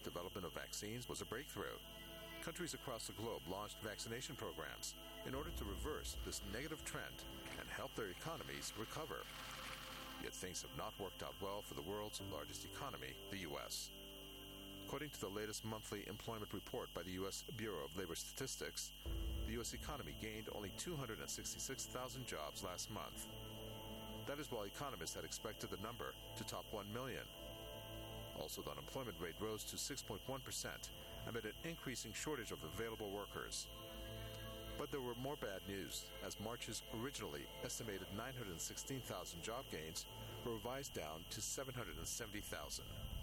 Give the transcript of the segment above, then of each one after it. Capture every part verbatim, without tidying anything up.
development of vaccines was a breakthrough. Countries across the globe launched vaccination programs in order to reverse this negative trend and help their economies recover. Yet things have not worked out well for the world's largest economy, the U S. According to the latest monthly employment report by the U S Bureau of Labor Statistics, the U S economy gained only two hundred sixty-six thousand jobs last month. That is while economists had expected the number to top one million. Also, the unemployment rate rose to six point one percent amid an increasing shortage of available workers. But there were more bad news, as March's originally estimated nine hundred sixteen thousand job gains were revised down to seven hundred seventy thousand.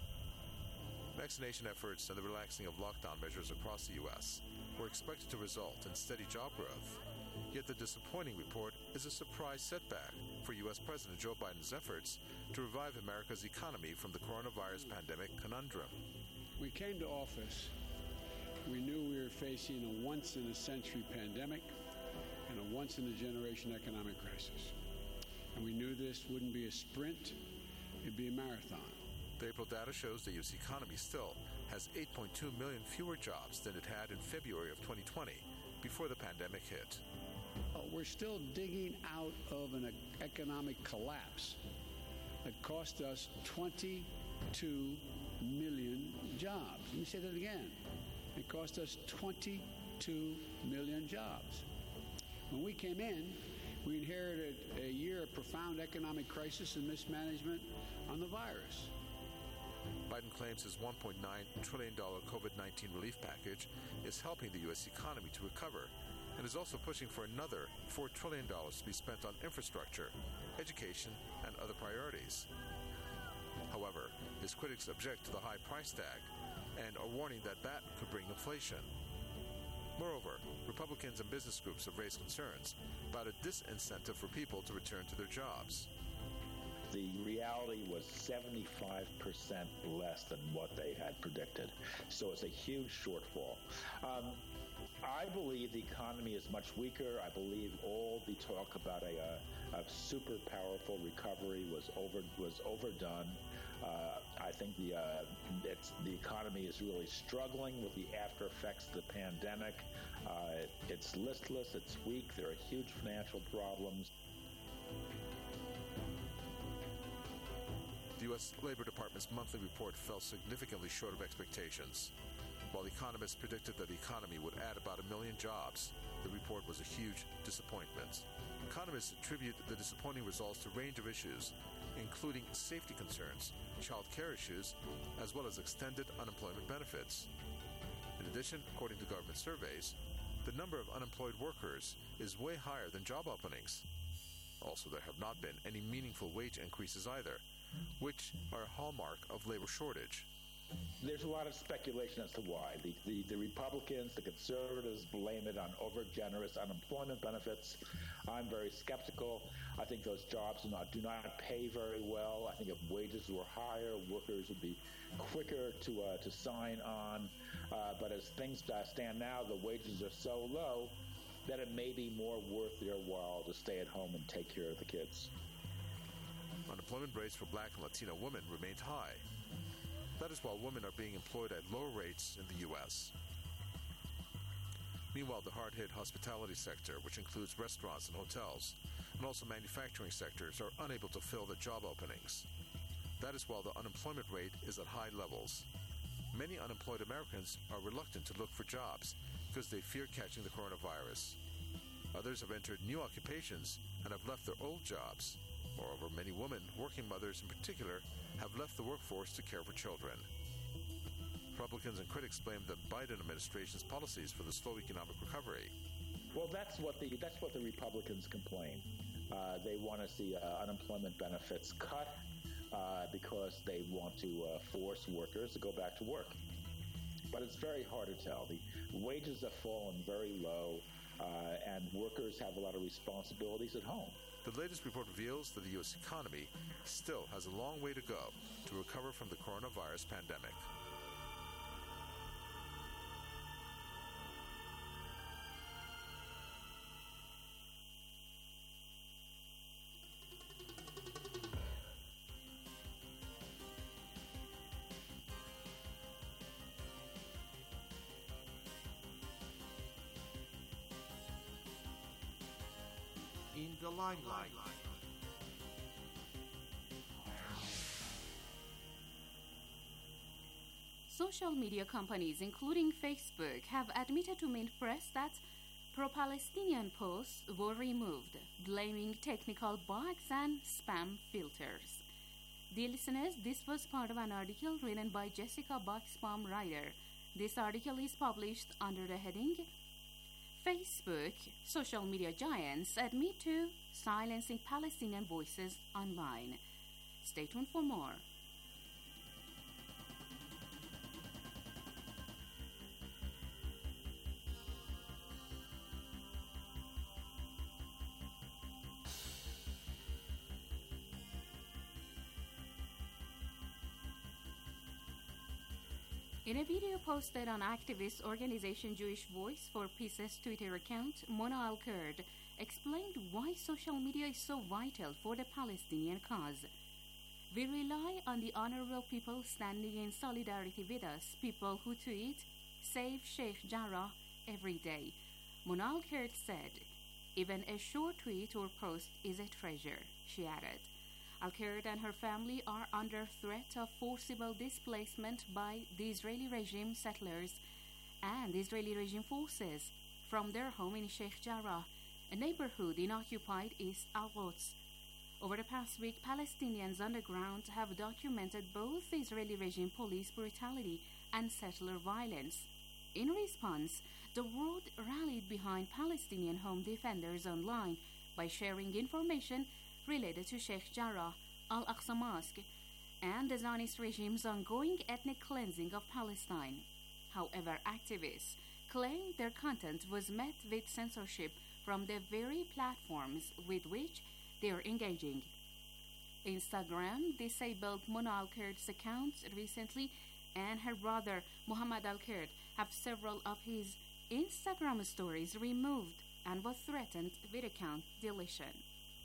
Vaccination efforts and the relaxing of lockdown measures across the U S were expected to result in steady job growth. Yet the disappointing report is a surprise setback for U S President Joe Biden's efforts to revive America's economy from the coronavirus pandemic conundrum. We came to office. We knew we were facing a once-in-a-century pandemic and a once-in-a-generation economic crisis. And we knew this wouldn't be a sprint, it'd be a marathon. The April data shows the U S economy still has eight point two million fewer jobs than it had in February of twenty twenty, before the pandemic hit. Oh, we're still digging out of an economic collapse that cost us twenty-two million jobs. Let me say that again. It cost us twenty-two million jobs. When we came in, we inherited a year of profound economic crisis and mismanagement on the virus. Biden claims his one point nine trillion dollars COVID nineteen relief package is helping the U S economy to recover and is also pushing for another four trillion dollars to be spent on infrastructure, education, and other priorities. However, his critics object to the high price tag and are warning that that could bring inflation. Moreover, Republicans and business groups have raised concerns about a disincentive for people to return to their jobs. The reality was seventy-five percent less than what they had predicted. So it's a huge shortfall. Um, I believe the economy is much weaker. I believe all the talk about a, a, a super powerful recovery was over was overdone. Uh, I think the uh, it's, the economy is really struggling with the after effects of the pandemic. Uh, it's listless. It's weak. There are huge financial problems. The U S Labor Department's monthly report fell significantly short of expectations. While economists predicted that the economy would add about a million jobs, the report was a huge disappointment. Economists attribute the disappointing results to a range of issues, including safety concerns, child care issues, as well as extended unemployment benefits. In addition, according to government surveys, the number of unemployed workers is way higher than job openings. Also, there have not been any meaningful wage increases either, which are a hallmark of labor shortage. There's a lot of speculation as to why. The, the, the Republicans, the conservatives blame it on over-generous unemployment benefits. I'm very skeptical. I think those jobs do not, do not pay very well. I think if wages were higher, workers would be quicker to uh, to sign on. Uh, but as things uh, stand now, the wages are so low that it may be more worth their while to stay at home and take care of the kids. Unemployment rates for Black and Latino women remained high. That is while women are being employed at lower rates in the U S. Meanwhile, the hard-hit hospitality sector, which includes restaurants and hotels, and also manufacturing sectors, are unable to fill the job openings. That is while the unemployment rate is at high levels. Many unemployed Americans are reluctant to look for jobs because they fear catching the coronavirus. Others have entered new occupations and have left their old jobs. Moreover, many women, working mothers in particular, have left the workforce to care for children. Republicans and critics blame the Biden administration's policies for the slow economic recovery. Well, that's what the that's what the Republicans complain. Uh, they want to see uh, unemployment benefits cut uh, because they want to uh, force workers to go back to work. But it's very hard to tell. The wages have fallen very low, uh, and workers have a lot of responsibilities at home. The latest report reveals that the U S economy still has a long way to go to recover from the coronavirus pandemic. the limelight. Social media companies, including Facebook, have admitted to Mint Press that pro-Palestinian posts were removed, blaming technical bugs and spam filters. Dear listeners, this was part of an article written by Jessica Buxbaum Ryder. This article is published under the heading Facebook social media giants admit to silencing Palestinian voices online. Stay tuned for more. In a video posted on activist organization Jewish Voice for Peace's Twitter account, Mona Al-Kurd explained why social media is so vital for the Palestinian cause. We rely on the honorable people standing in solidarity with us, people who tweet, "Save Sheikh Jarrah" every day. Mona Al-Kurd said, "Even a short tweet or post is a treasure," she added. Al-Kurd and her family are under threat of forcible displacement by the Israeli regime settlers and Israeli regime forces from their home in Sheikh Jarrah, a neighborhood in occupied East Al-Quds. Over the past week, Palestinians on the ground have documented both Israeli regime police brutality and settler violence. In response, the world rallied behind Palestinian home defenders online by sharing information related to Sheikh Jarrah, Al-Aqsa Mosque, and the Zionist regime's ongoing ethnic cleansing of Palestine. However, activists claim their content was met with censorship from the very platforms with which they are engaging. Instagram disabled Mona Al-Kurd's account recently, and her brother Muhammad Al-Kurd have several of his Instagram stories removed and was threatened with account deletion.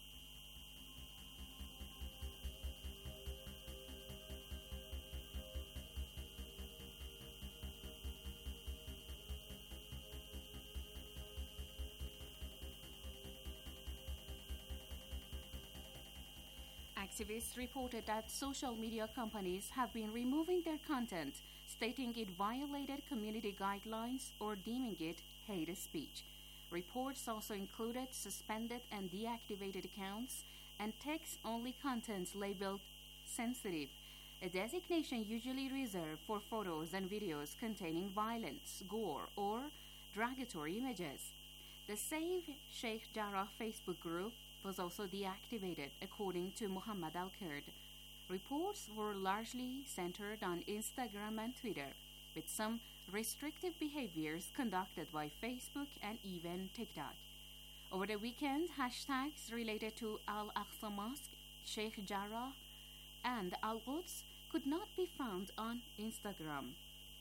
Activists reported that social media companies have been removing their content, stating it violated community guidelines or deeming it hate speech. Reports also included suspended and deactivated accounts and text-only content labeled sensitive, a designation usually reserved for photos and videos containing violence, gore, or derogatory images. The Save Sheikh Jarrah Facebook group was also deactivated, according to Muhammad Al-Kurd. Reports were largely centered on Instagram and Twitter, with some restrictive behaviors conducted by Facebook and even TikTok. Over the weekend, hashtags related to Al-Aqsa Mosque, Sheikh Jarrah, and Al-Quds could not be found on Instagram.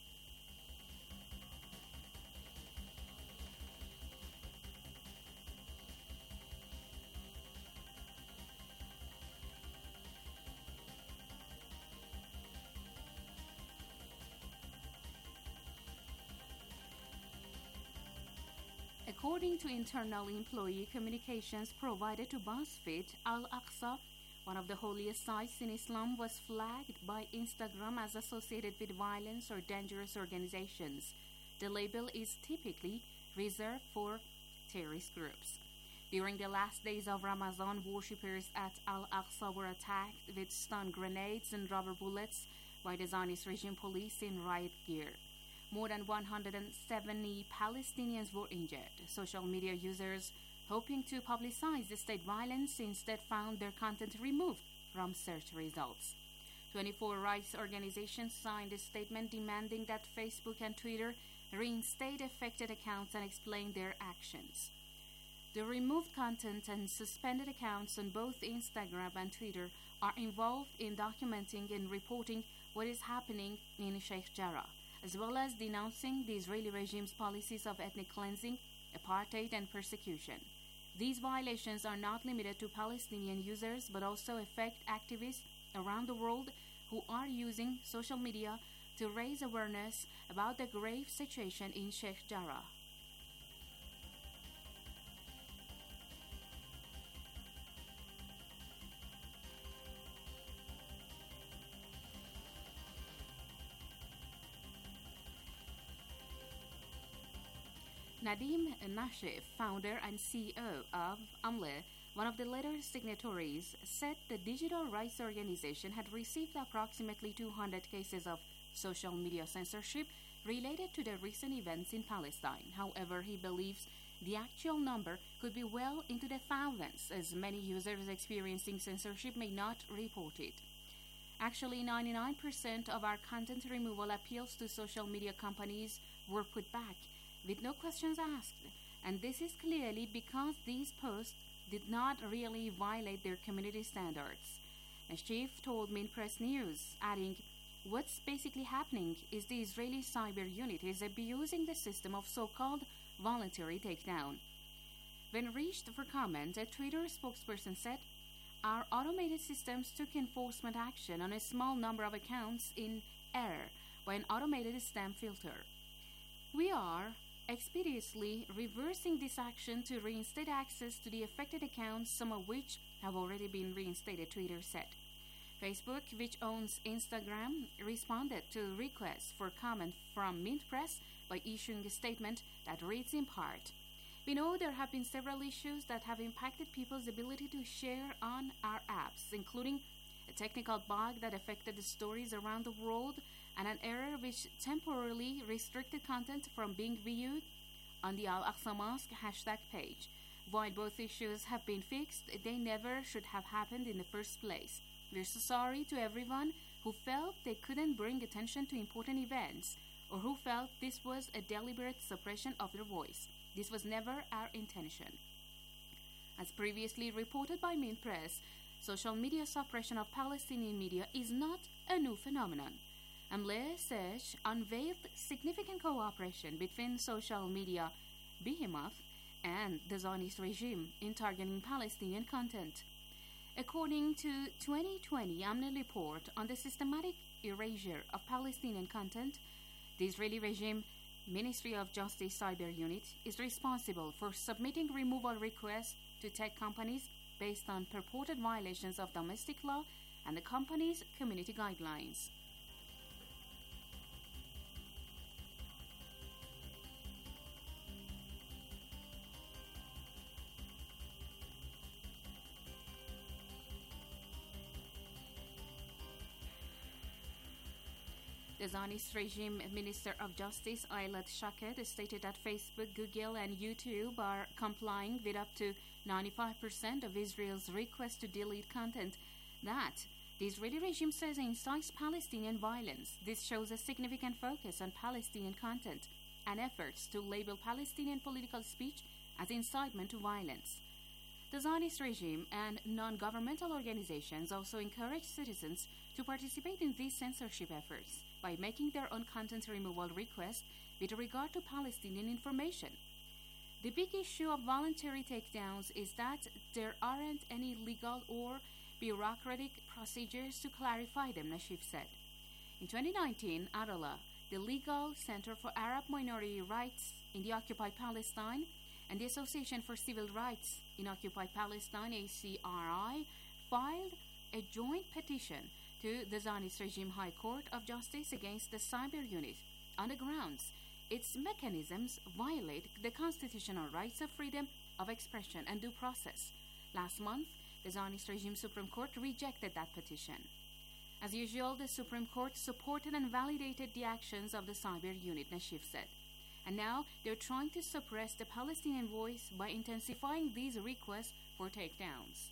According to internal employee communications provided to BuzzFeed, Al-Aqsa, one of the holiest sites in Islam, was flagged by Instagram as associated with violence or dangerous organizations. The label is typically reserved for terrorist groups. During the last days of Ramadan, worshippers at Al-Aqsa were attacked with stun grenades and rubber bullets by the Zionist regime police in riot gear. More than one hundred seventy Palestinians were injured. Social media users hoping to publicize the state violence instead found their content removed from search results. twenty-four rights organizations signed a statement demanding that Facebook and Twitter reinstate affected accounts and explain their actions. The removed content and suspended accounts on both Instagram and Twitter are involved in documenting and reporting what is happening in Sheikh Jarrah, as well as denouncing the Israeli regime's policies of ethnic cleansing, apartheid, and persecution. These violations are not limited to Palestinian users, but also affect activists around the world who are using social media to raise awareness about the grave situation in Sheikh Jarrah. Nadim Nashif, founder and C E O of AMLE, one of the letter's signatories, said the digital rights organization had received approximately two hundred cases of social media censorship related to the recent events in Palestine. However, he believes the actual number could be well into the thousands, as many users experiencing censorship may not report it. Actually, ninety-nine percent of our content removal appeals to social media companies were put back, with no questions asked, and this is clearly because these posts did not really violate their community standards. Nashif told Minpress News, adding, "What's basically happening is the Israeli cyber unit is abusing the system of so-called voluntary takedown." When reached for comment, a Twitter spokesperson said, "Our automated systems took enforcement action on a small number of accounts in error by an automated stamp filter. We are expeditiously reversing this action to reinstate access to the affected accounts, some of which have already been reinstated," Twitter said. Facebook, which owns Instagram, responded to requests for comment from Minpress by issuing a statement that reads in part, "We know there have been several issues that have impacted people's ability to share on our apps, including a technical bug that affected the stories around the world and an error which temporarily restricted content from being viewed on the Al-Aqsa Mosque hashtag page. While both issues have been fixed, they never should have happened in the first place. We're so sorry to everyone who felt they couldn't bring attention to important events or who felt this was a deliberate suppression of their voice. This was never our intention." As previously reported by Minpress, social media suppression of Palestinian media is not a new phenomenon. AMLE Sesh unveiled significant cooperation between social media behemoth and the Zionist regime in targeting Palestinian content. According to twenty twenty AMLE report on the systematic erasure of Palestinian content, the Israeli regime Ministry of Justice Cyber Unit is responsible for submitting removal requests to tech companies based on purported violations of domestic law and the company's community guidelines. The Zionist regime Minister of Justice Eilat Shaked stated that Facebook, Google, and YouTube are complying with up to ninety-five percent of Israel's requests to delete content that the Israeli regime says incites Palestinian violence. This shows a significant focus on Palestinian content and efforts to label Palestinian political speech as incitement to violence. The Zionist regime and non-governmental organizations also encourage citizens to participate in these censorship efforts by making their own content removal requests with regard to Palestinian information. The big issue of voluntary takedowns is that there aren't any legal or bureaucratic procedures to clarify them, Nashif said. In twenty nineteen, ADALA, the Legal Center for Arab Minority Rights in the Occupied Palestine, and the Association for Civil Rights in Occupied Palestine, A C R I, filed a joint petition to the Zionist regime High Court of Justice against the cyber unit on the grounds its mechanisms violate the constitutional rights of freedom of expression and due process. Last month, the Zionist regime Supreme Court rejected that petition. As usual, the Supreme Court supported and validated the actions of the cyber unit, Nashif said. And now they're trying to suppress the Palestinian voice by intensifying these requests for takedowns.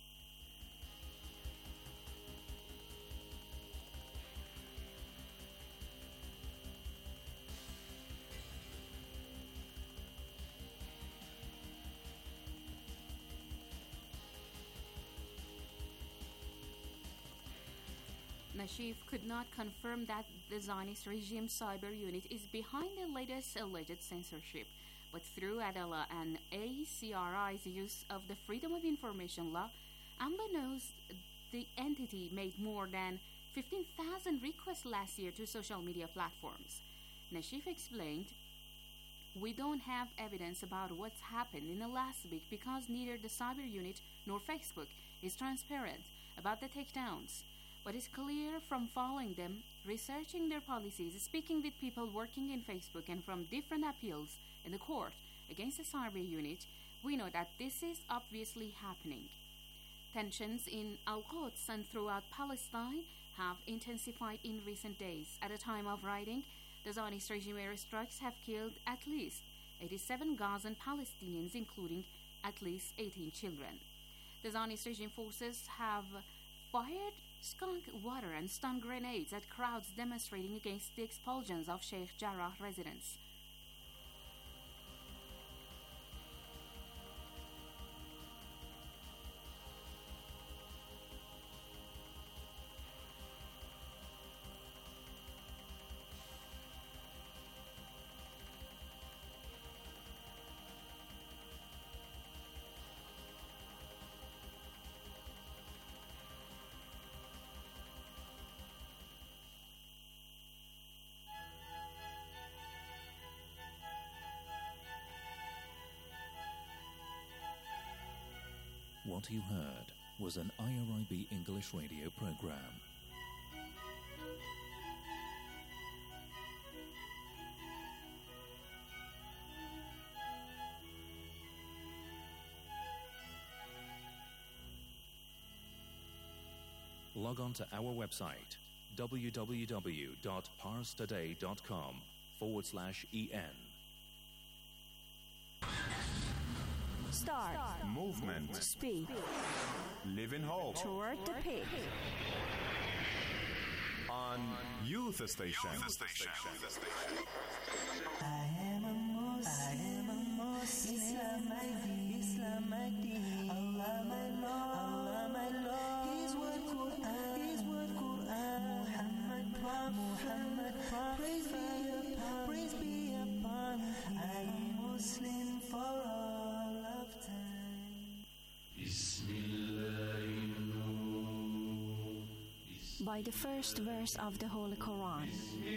Nashif could not confirm that the Zionist regime cyber unit is behind the latest alleged censorship, but through ADALA and A C R I's use of the Freedom of Information Law, AMLE knows the entity made more than fifteen thousand requests last year to social media platforms. Nashif explained, "We don't have evidence about what's happened in the last week because neither the cyber unit nor Facebook is transparent about the takedowns. But it's clear from following them, researching their policies, speaking with people working in Facebook, and from different appeals in the court, against the Sarbe unit, we know that this is obviously happening. Tensions in Al-Quds and throughout Palestine have intensified in recent days. At the time of writing, the Zionist regime airstrikes have killed at least eighty-seven Gazan Palestinians, including at least eighteen children. The Zionist regime forces have fired skunk water and stun grenades at crowds demonstrating against the expulsions of Sheikh Jarrah residents. What you heard was an I R I B English radio program. Log on to our website w w w dot pars today dot com forward slash en. Start. Start. Movement. Speak. Live in hope. Toward the peak. On Youth Station. Youth Station. I am a Muslim. I am a Muslim. Islam my deen. Islam my deen. Allah my Lord. Allah my Lord. His word Quran. His word Quran. Muhammad Prophet. Muhammad Prophet. Praise be upon. Praise be upon. I am Muslim for all of time. By the first verse of the Holy Quran,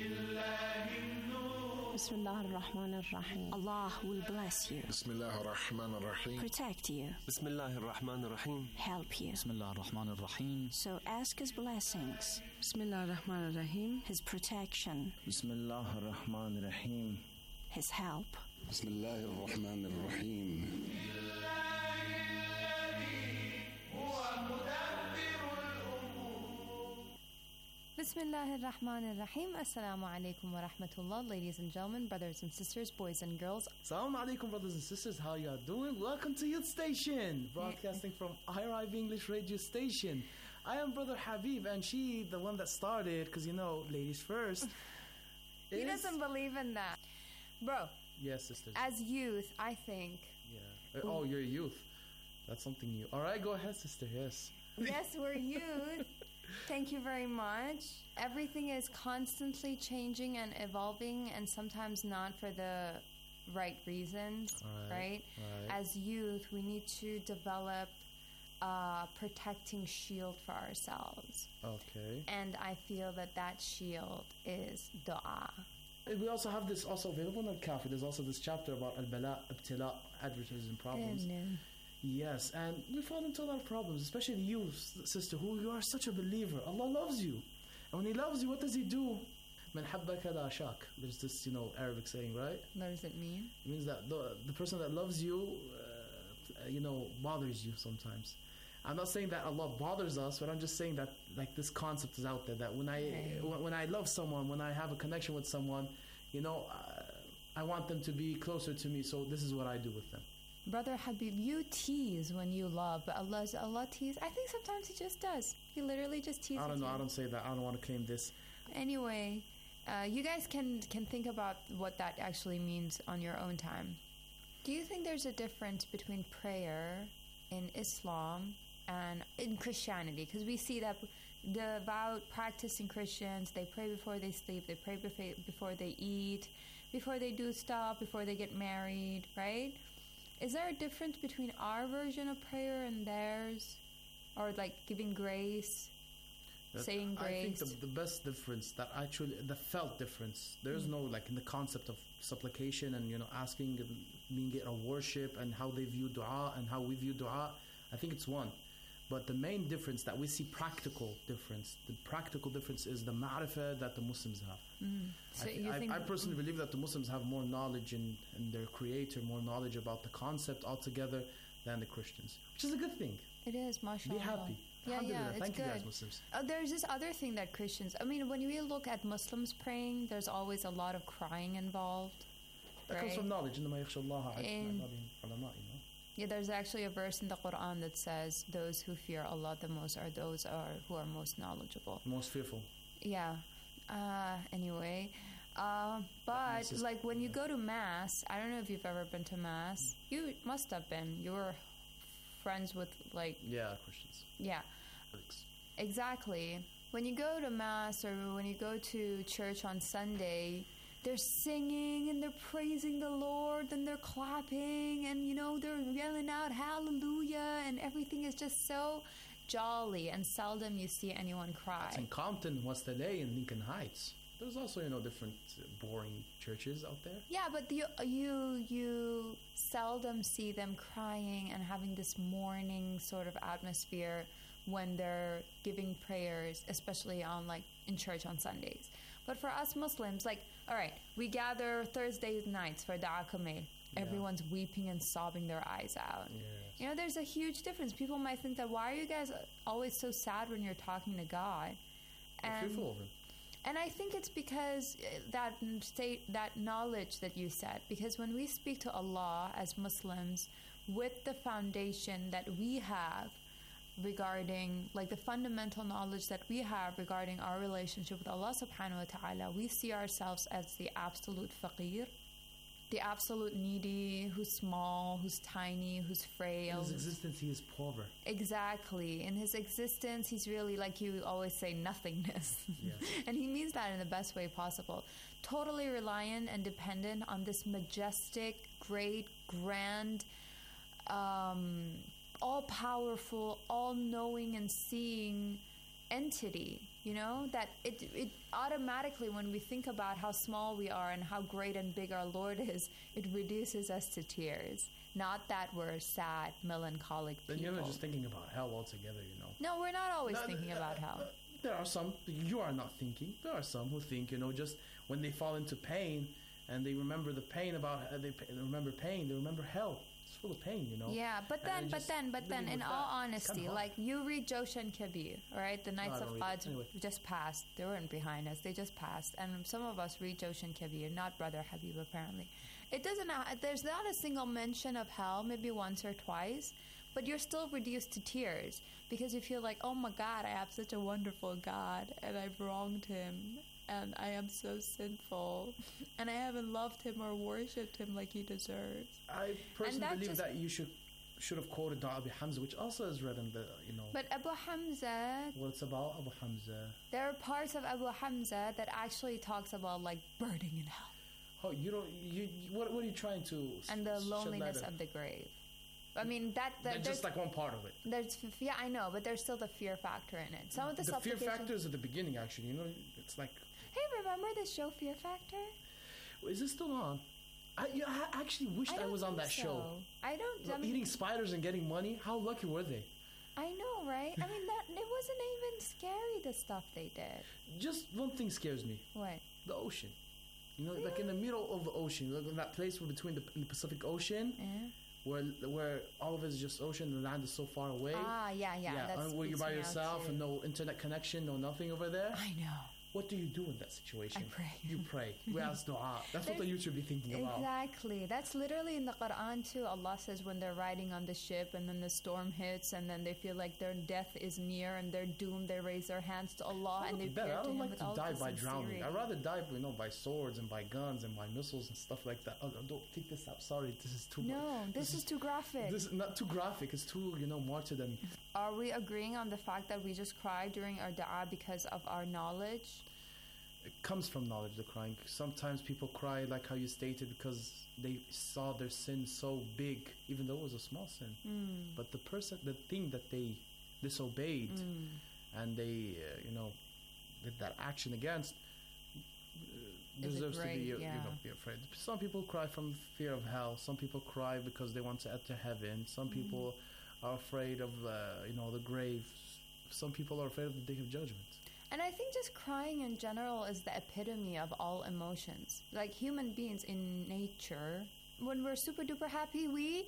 Bismillah ar-Rahman ar-Rahim. Allah will bless you, Bismillah ar-Rahman ar-Rahim. protect you, Bismillah ar-Rahman ar-Rahim. help you. Bismillah ar-Rahman ar-Rahim. So ask His blessings, Bismillah ar-Rahman ar-Rahim. His protection, Bismillah ar-Rahman ar-Rahim. His help. Bismillah ar-Rahman ar-Rahim. Bismillah ar-Rahman ar-Rahim. Assalamu alaikum wa rahmatullah. Ladies and gentlemen, brothers and sisters, boys and girls. Assalamu alaikum, brothers and sisters. How you are doing? Welcome to Youth Station, broadcasting from I R I B English Radio Station. I am Brother Habib, and she, the one that started, because you know, ladies first. He is... doesn't believe in that. Bro. Yes, sisters. As youth, I think. Yeah. Oh, you're youth. That's something new. All right, go ahead, sister. Yes. Yes, we're youth. Thank you very much. Everything is constantly changing and evolving, and sometimes not for the right reasons, right, right? right? As youth, we need to develop a protecting shield for ourselves. Okay. And I feel that that shield is dua. We also have this also available in Al-Kafi. There's also this chapter about Al-Bala, Ibtila, advertising problems. Mm-hmm. Yes, and we fall into a lot of problems, especially you, sister, who you are such a believer. Allah loves you. And when He loves you, what does He do? Man habbaka la shak. There's this, you know, Arabic saying, right? What does it mean? It means that the, the person that loves you, uh, you know, bothers you sometimes. I'm not saying that Allah bothers us, but I'm just saying that, like, this concept is out there, that when I, right. when, when I love someone, when I have a connection with someone, you know, uh, I want them to be closer to me, so this is what I do with them. Brother Habib, you tease when you love, but Allah, Allah tease? I think sometimes He just does. He literally just teases I don't know. you. I don't say that. I don't want to claim this. Anyway, uh, you guys can, can think about what that actually means on your own time. Do you think there's a difference between prayer in Islam and in Christianity? Because we see that the devout practicing Christians, they pray before they sleep, they pray before they eat, before they do stuff, before they get married, right? Is there a difference between our version of prayer and theirs? Or like giving grace, that saying grace? I think the, the best difference, that actually, the felt difference, there's mm. no like in the concept of supplication and, you know, asking and being it a worship and how they view dua and how we view dua. I think it's one. But the main difference that we see, practical difference, the practical difference is the ma'rifah that the Muslims have. Mm. So I, you I, think I personally believe that the Muslims have more knowledge in, in their creator, more knowledge about the concept altogether than the Christians, which is a good thing. It is, mashallah. Be happy. Yeah, yeah, it's Thank good. you guys, Muslims. Uh, there's this other thing that Christians, I mean, when we look at Muslims praying, there's always a lot of crying involved. That right? comes from knowledge. إنما يخشى الله In- علماء, you know. Yeah, there's actually a verse in the Quran that says those who fear Allah the most are those are who are most knowledgeable. Most fearful. Yeah. Uh, anyway, uh, but is- like when you go to mass, I don't know if you've ever been to mass. You must have been. You were friends with like Yeah, Christians. yeah, exactly. When you go to mass or when you go to church on Sunday, they're singing and they're praising the Lord and they're clapping and you know they're yelling out hallelujah and everything is just so jolly, and seldom you see anyone cry. It's in Compton, West-L A, and Lincoln Heights. There's also, you know, different uh, boring churches out there. Yeah, but you you you seldom see them crying and having this mourning sort of atmosphere when they're giving prayers, especially on like in church on Sundays. But for us Muslims, like, all right, we gather Thursday nights for Da'a Kameh. Yeah. Everyone's weeping and sobbing their eyes out. Yes. You know, there's a huge difference. People might think that why are you guys always so sad when you're talking to God? We're And fearful of him. and I think it's because uh, that state, that knowledge that you said, because when we speak to Allah as Muslims with the foundation that we have regarding, like the fundamental knowledge that we have regarding our relationship with Allah subhanahu wa ta'ala, we see ourselves as the absolute faqir, the absolute needy, who's small, who's tiny, who's frail. In his existence, he is poor. Exactly. In his existence, he's really, like you always say, nothingness. Yes. And he means that in the best way possible. Totally reliant and dependent on this majestic, great, grand, um, all-powerful, all-knowing and seeing entity, you know, that it, it automatically, when we think about how small we are and how great and big our Lord is, it reduces us to tears. Not that we're sad, melancholic Then people. you're not just thinking about hell altogether, you know. No, we're not always No, thinking uh, about uh, hell. There are some, you are not thinking. There are some who think, you know, just when they fall into pain and they remember the pain about, uh, they, they remember pain, they remember hell. It's full of pain, you know. Yeah, but And then, they but just then, but then, living in with all that. It's honesty, kinda like you read Joshan Kabir, all right? The Knights I of don't read it. Quds Anyway. just passed. They weren't behind us. They just passed. And some of us read Joshan Kabir, not Brother Habib, apparently. It doesn't, ha- there's not a single mention of hell, maybe once or twice, but you're still reduced to tears because you feel like, oh my God, I have such a wonderful God and I've wronged him and I am so sinful and I haven't loved him or worshipped him like he deserves. I personally that believe just- that you should should have quoted Dua Abu Hamza, which also is read in the, you know, But Abu Hamza, what it's about, Abu Hamza. there are parts of Abu Hamza that actually talks about like burning in hell Oh, you don't, you, you what, what are you trying to and the s- shed loneliness light on? of the grave. I mean that, that That's there's, just like one part of it. there's yeah I know, but there's still the fear factor in it. Some of the, The fear supplication- factor is at the beginning, actually. You know, it's like, Hey, remember the show Fear Factor? is it still on? I, you, I actually wished I, don't was on think that show. so. I don't. I Well, mean, eating spiders and getting money. How lucky were they? I know, right? I mean, that it wasn't even scary. The stuff they did. Just one thing scares me: What? the ocean. You know, like in the middle of the ocean, like in that place between the, in the Pacific Ocean, Yeah. where where all of it is just ocean, the land is so far away. Ah, yeah, yeah. yeah, that and where you're speaks by me out yourself too. and no internet connection, no nothing over there. I know. What do you do in that situation? I pray. You pray. We ask dua. That's what the youth should be thinking about. Exactly. That's literally in the Quran too. Allah says when they're riding on the ship and then the storm hits and then they feel like their death is near and they're doomed, they raise their hands to Allah and they better. pray I to don't Him like with to all die the by drowning. sincerity. I'd rather die, you know, by swords and by guns and by missiles and stuff like that. Oh, don't take this up. Sorry, this is too. No, this, is too graphic. This is not too graphic. It's too, you know, martyrdom. Are we agreeing on the fact that we just cry during our dua because of our knowledge? It comes from knowledge, the crying. Sometimes people cry, like how you stated, because they saw their sin so big, even though it was a small sin. Mm. But the person, the thing that they disobeyed Mm. and they, uh, you know, did that action against, uh, Is it deserves great? to be, uh, Yeah. you know, be afraid. Some people cry from fear of hell. Some people cry because they want to enter heaven. Some Mm. people are afraid of, uh, you know, the grave. Some people are afraid of the day of judgment. And I think just crying in general is the epitome of all emotions. Like human beings in nature, when we're super duper happy, we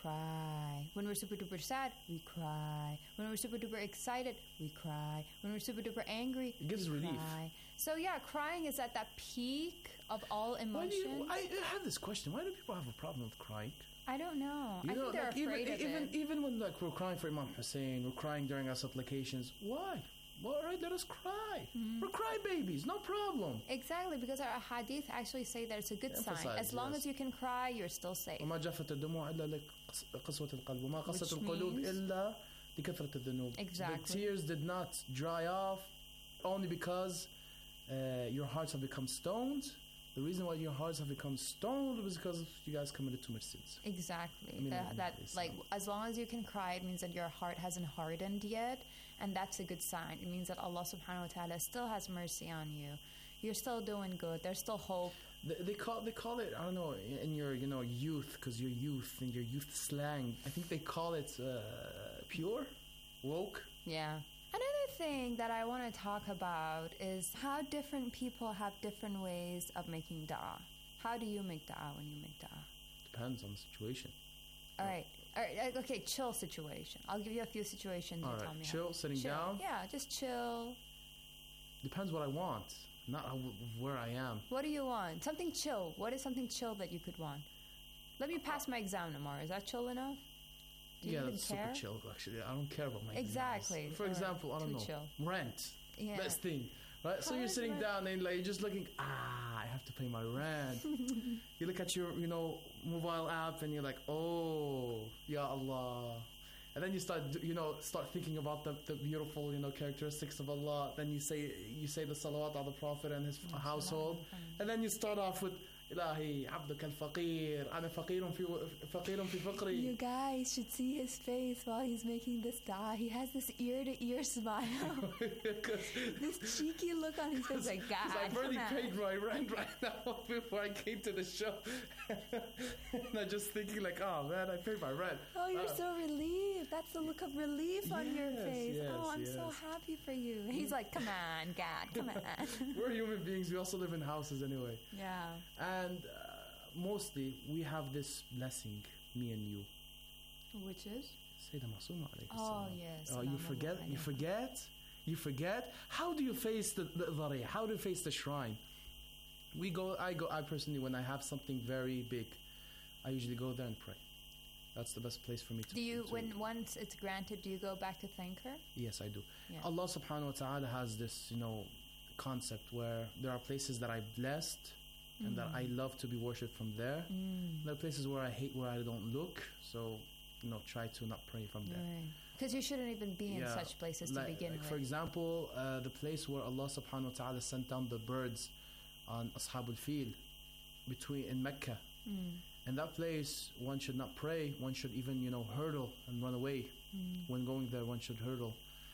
cry. When we're super duper sad, we cry. When we're super duper excited, we cry. When we're super duper angry, it gives we relief. Cry. So yeah, crying is at that peak of all emotions. You, I have this question. Why do people have a problem with crying? I don't know. You I know, think they're like afraid even, of even, it. Even when like we're crying for Imam Hussein, we're crying during our supplications. Why? Well, all right, let us cry. Mm-hmm. We're crybabies, no problem. Exactly, because our hadith actually say that it's a good sign. As long yes. as you can cry, you're still safe. وما جفت الدموع إلا لقسوة القلب وما قست القلوب إلا لكثرة الذنوب. Exactly. The tears did not dry off only because uh, your hearts have become stoned. The reason why your hearts have become stoned was because you guys committed too much sins. Exactly. I mean, that, that like as long as you can cry, it means that your heart hasn't hardened yet, and that's a good sign. It means that Allah subhanahu wa ta'ala still has mercy on you. You're still doing good. There's still hope. They, they call they call it, I don't know, in your, you know, youth, because your youth in your youth slang, I think they call it uh, pure, woke. Yeah. Another thing that I want to talk about is how different people have different ways of making dua. How do you make dua when you make dua? Depends on the situation. All right. All right. Okay, chill situation. I'll give you a few situations. All and right. tell me Chill, how. sitting chill. down? Yeah, just chill. Depends what I want, not how, where I am. What do you want? Something chill. What is something chill that you could want? Let me pass my exam tomorrow. Is that chill enough? Do yeah, you even that's care? super chill, actually. I don't care about my Exactly. exams. For Or example, I don't too know, chill. rent. Yeah. Best thing. Right? So you're sitting rent. down and like you're just looking, ah, I have to pay my rent. You look at your, you know, mobile app and you're like, oh, Ya Allah. And then you start, you know, start thinking about the, the beautiful, you know, characteristics of Allah. Then you say you say the salawat on the Prophet and his household. And then you start off with, إلهي عبدك الفقير أنا فقير في فقير في فقري. You guys should see his face while he's making this dua. He has this ear to ear smile. This cheeky look on his face, like God. I've already paid my rent right now before I came to the show, and I'm just thinking like, oh man, I paid my rent. Oh, you're uh, so relieved. That's the look of relief yes, on your face. Yes, oh, I'm yes. so happy for you. He's like, come on, God, come on. We're human beings. We also live in houses anyway. Yeah. And uh, mostly we have this blessing, me and you. Which is? Sayyidina Masuma alayhi Oh, salam. yes. Oh, you forget, you forget, you forget. How do you face the, the dhari? How do you face the shrine? We go, I go, I personally, when I have something very big, I usually go there and pray. That's the best place for me to Do you, to, when once it's granted, do you go back to thank her? Yes, I do. Yeah. Allah subhanahu wa ta'ala has this, you know, concept where there are places that I blessed mm. and that I love to be worshipped from there. Mm. There are places where I hate, where I don't look. So, you know, try to not pray from there. Because you shouldn't even be in yeah. such places like, to begin like with. For example, uh, the place where Allah subhanahu wa ta'ala sent down the birds on Ashabul Fil between in Mecca. Mm. In that place, one should not pray. One should even, you know, hurdle and run away. Mm. When going there, one should hurdle.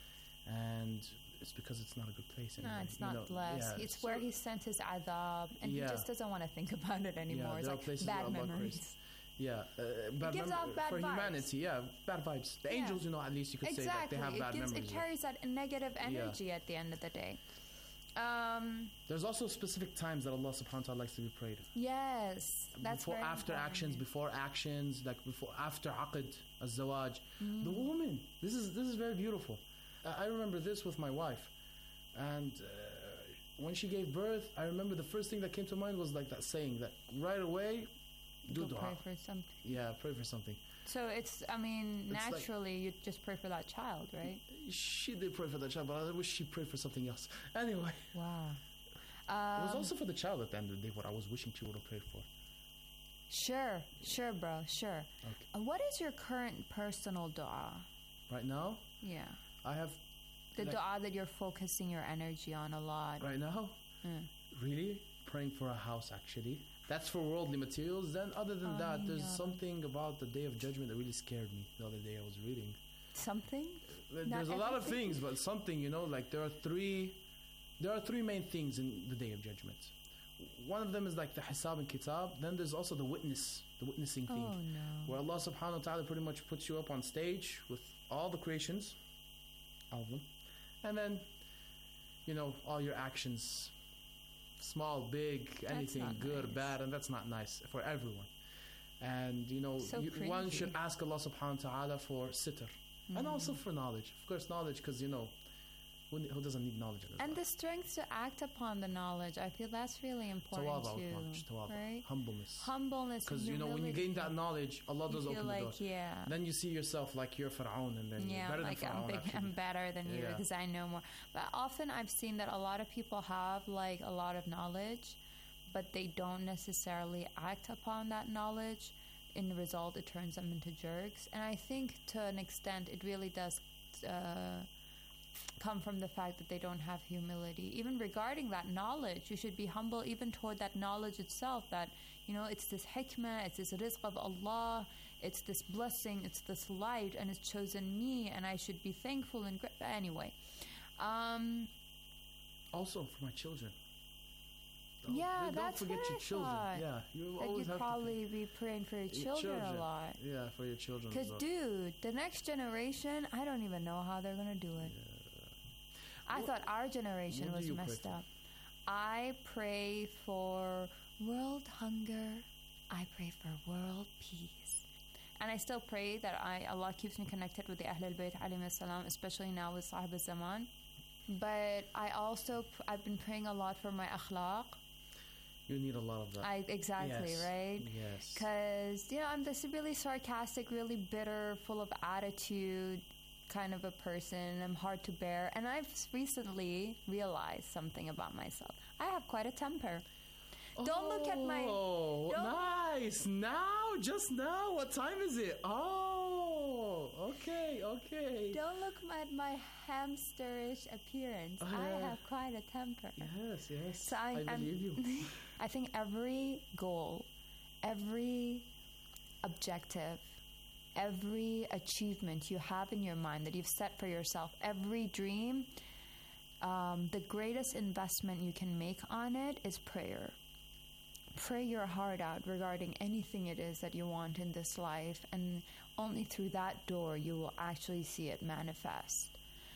And it's because it's not a good place anymore. No, it's not you know, blessed. yeah, it's where he sent his adab, and yeah. he just doesn't want to think about it anymore. Yeah, it's like bad memories. Yeah, uh, bad it gives mem- off bad for vibes. humanity. Yeah, bad vibes. The yeah. angels, you know, at least you could exactly. say that they have it bad gives, memories. It carries that negative energy yeah. at the end of the day. Um, There's also specific times that Allah subhanahu wa ta'ala likes to be prayed. Yes, that's before, very after important. actions, before actions, like before, after aqd, az-zawaj. Mm. The woman. This is this is very beautiful. Uh, I remember this with my wife, and uh, when she gave birth, I remember the first thing that came to mind was like that saying that right away, do Go dua. pray for something. Yeah, pray for something. So it's, I mean, It's naturally like, you just pray for that child, right? She did pray for the child, but I wish she prayed for something else. Anyway. Wow. Um, it was Um, also for the child at the end of the day, what I was wishing she would have prayed for. Sure, sure, bro, sure. Okay. Uh, what is your current personal dua? Right now? Yeah. I have... The like, dua that you're focusing your energy on a lot. Right now? Mm. Really? Praying for a house, actually. That's for worldly materials. Then other than Oh, that, there's yeah. something about the Day of Judgment that really scared me the other day I was reading. Something? There's Not a lot of everything? things, but something, you know, like there are three... There are three main things in the Day of Judgment. one of them is like the hisab and kitab. Then there's also the witness, the witnessing thing. Oh no. Where Allah subhanahu wa ta'ala pretty much puts you up on stage with all the creations, all of them. And then, you know, all your actions, small, big, anything, good or nice. bad, and that's not nice for everyone. And, you know, So you, one cringy. should ask Allah subhanahu wa ta'ala for sitr. Mm. And also for knowledge. Of course, knowledge, because, you know, who, who doesn't need knowledge in this And life? the strength to act upon the knowledge, I feel that's really important Tawaba too. with knowledge, tawaba, Right? humbleness. Humbleness. Because, you know, when you gain that knowledge, Allah you does feel open like, the door. yeah. Then you see yourself like you're Fir'aun, and then Yeah, you're better like than Fir'aun. I'm big, actually. I'm better than you Yeah. because I know more. But often I've seen that a lot of people have like a lot of knowledge, but they don't necessarily act upon that knowledge. In the result, it turns them into jerks. And I think to an extent, it really does uh, come from the fact that they don't have humility. Even regarding that knowledge, you should be humble even toward that knowledge itself, that, you know, it's this hikmah, it's this rizq of Allah, it's this blessing, it's this light, and it's chosen me, and I should be thankful and grateful. Anyway. Um, also, for my children. Don't, yeah, don't that's forget what your I children. thought. Yeah, you that always you'd have probably to be praying for your Your children, a lot. Yeah, for your children. Because, as well. dude, the next generation, I don't even know how they're going to do it. I What- thought our generation what do was you pray messed for? up. I pray for world hunger. I pray for world peace. And I still pray that I Allah keeps me connected with the Ahl al-Bayt alayhi salam, especially now with Sahib al-Zaman. But I also, I've been praying a lot for my akhlaq. You need a lot of that. I exactly Yes. right. Yes. Because you know I'm this really sarcastic, really bitter, full of attitude kind of a person. I'm hard to bear, and I've recently realized something about myself. I have quite a temper. Don't look at my. Oh, don't- nice. Now, just now. What time is it? Oh, okay, okay. Don't look at my hamsterish appearance. Oh, I yeah. have quite a temper. Yes, yes. So I, I I'm- believe you. I think every goal, every objective, every achievement you have in your mind that you've set for yourself, every dream, um, the greatest investment you can make on it is prayer. Pray your heart out regarding anything it is that you want in this life, and only through that door you will actually see it manifest.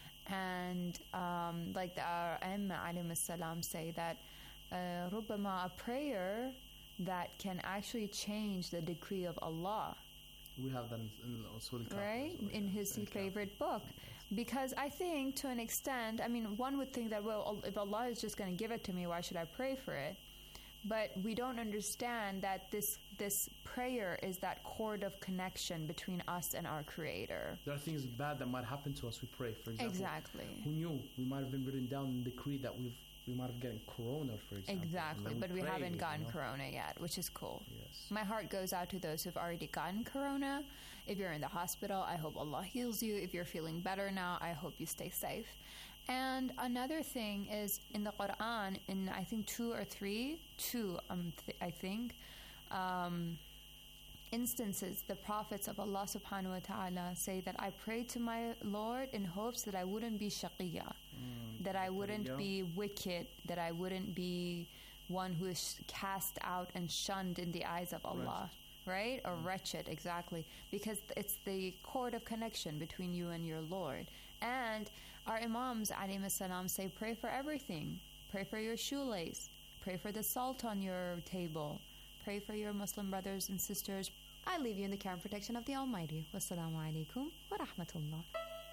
And um, like the our Aimma alayhim salam say that uh, ربما a prayer that can actually change the decree of Allah, We have that in, in Usul al-Kafi right? as well, In yeah. his Al-Kafi. favorite book. Because I think to an extent, I mean, one would think that, well, if Allah is just going to give it to me, why should I pray for it? But we don't understand that this this prayer is that cord of connection between us and our Creator. There are things bad that might happen to us. We pray, for example. Exactly. Who knew? We might have been written down in the decree that we've we might have gotten corona, for example. Exactly, And then but we pray, haven't you gotten know? corona yet, which is cool. Yes. My heart goes out to those who've already gotten corona. If you're in the hospital, I hope Allah heals you. If you're feeling better now, I hope you stay safe. And another thing is in the Quran, in I think two or three, two, um, th- I think, um, instances, the prophets of Allah subhanahu wa ta'ala say that I prayed to my Lord in hopes that I wouldn't be shaqiyya, Mm, that I there you wouldn't go. be wicked, that I wouldn't be one who is cast out and shunned in the eyes of Allah. Right? Or wretched, exactly. Because it's the cord of connection between you and your Lord. And our Imams, alayhim salam, say pray for everything. Pray for your shoelace. Pray for the salt on your table. Pray for your Muslim brothers and sisters. I leave you in the care and protection of the Almighty. Wassalamu alaikum wa rahmatullah.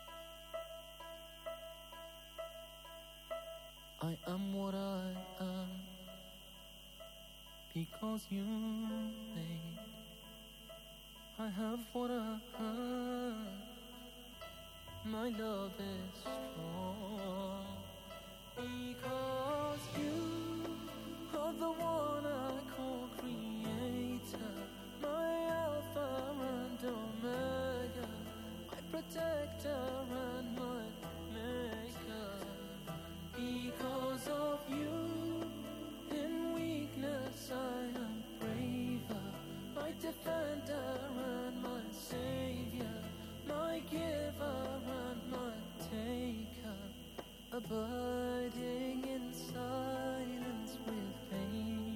I am what I am because you made. I have what I have. My love is strong because you are the one I call creator, my alpha and omega, my protector and my maker. Because of you, in weakness I am braver, my defender and my savior, my giver and my taker, abiding in silence with faith.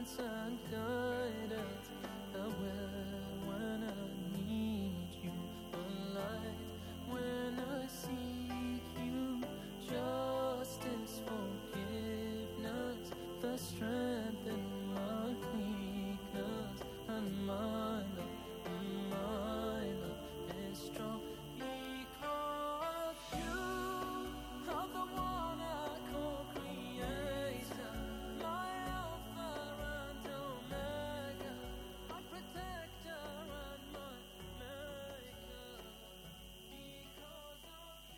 guidance and guidance. Aware when I need you, the light when I seek you, justice, forgiveness, the strength in my weakness, and my love, my love is strong because you are the one I call creator, my Alpha and Omega, my protector and my maker. Because of you.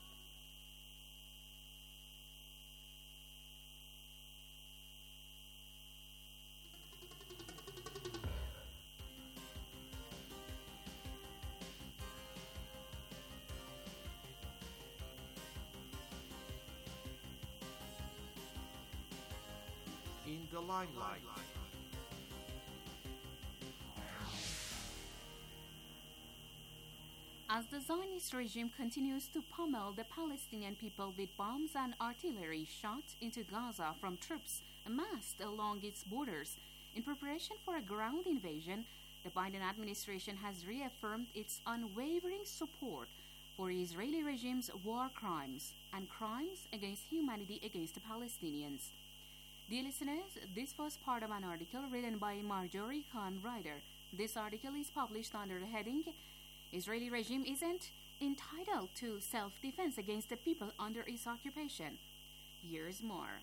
In the limelight. As the Zionist regime continues to pummel the Palestinian people with bombs and artillery shot into Gaza from troops amassed along its borders in preparation for a ground invasion, the Biden administration has reaffirmed its unwavering support for the Israeli regime's war crimes and crimes against humanity against the Palestinians. Dear listeners, this was part of an article written by Marjorie Khan Ryder. This article is published under the heading, Israeli regime isn't entitled to self-defense against the people under its occupation. Here's more.